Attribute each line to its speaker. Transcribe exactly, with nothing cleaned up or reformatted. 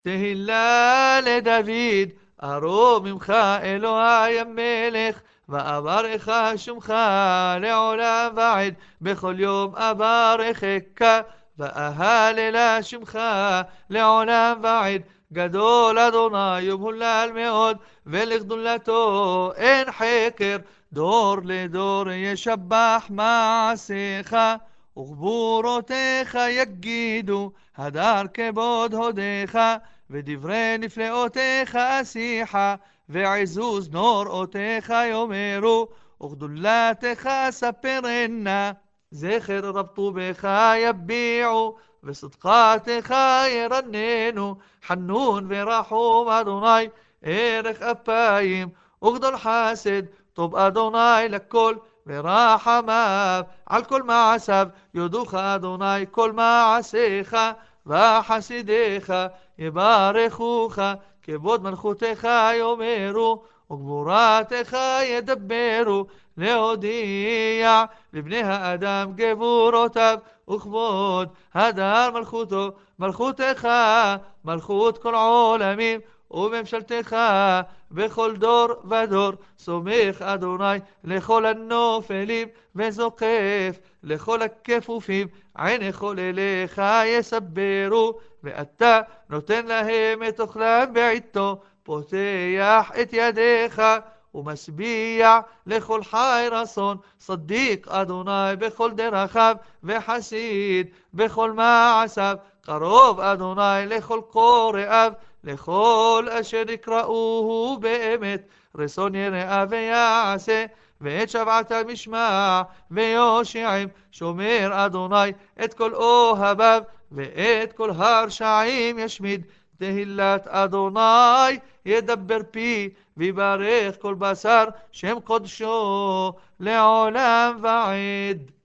Speaker 1: תהילה לדוד, ארום ממך אלוהי המלך, ואברך שמך לעולם ועד, בכל יום אברכך, ואהללה שמך לעולם ועד. גדול אדוני ומהולל מאוד, ולגדולתו אין חקר, דור לדור ישבח מעשיך, וגבורותיך יגידו, הדר כבוד הודיך, ודברי נפלאותיך אשיחה, ועזוז נוראותיך יאמרו, וגדולתך ספרנה. זכר רב טובך יביעו, וסדקתך ירננו. חנון ורחום אדוני, ערך אפיים וגדול חסד, טוב אדוני לכל, ורחמיו על כל מעשיו. יודוך אדוני כל מעשיך, וחסידיך יברכוך. כבוד מלכותך יאמרו, וגבורתך ידברו, להודיע לבני האדם גבורותיו, וכבוד הדר מלכותו. מלכותך מלכות כל עולמים, וממשלתך בכל דור ודור. סומך אדוני לכל הנופלים, וזוקף לכל הכפופים. עיני כל אליך יסברו, ואתה נותן להם את אוכלם בעתו. פותח את ידיך ומשביע לכל חי רצון. צדיק אדוני בכל דרכיו, וחסיד בכל מעשיו. קרוב אדוני לכל קוראיו, לכל אשר יקראוהו באמת. רצון יראה ויעשה, ואת שבעתם ישמע ויושיעם. שומר אדוני את כל אוהביו, ואת כל הרשעים ישמיד. תהילת אדוני ידבר פי, ויברך כל בשר שם קודשו לעולם ועד.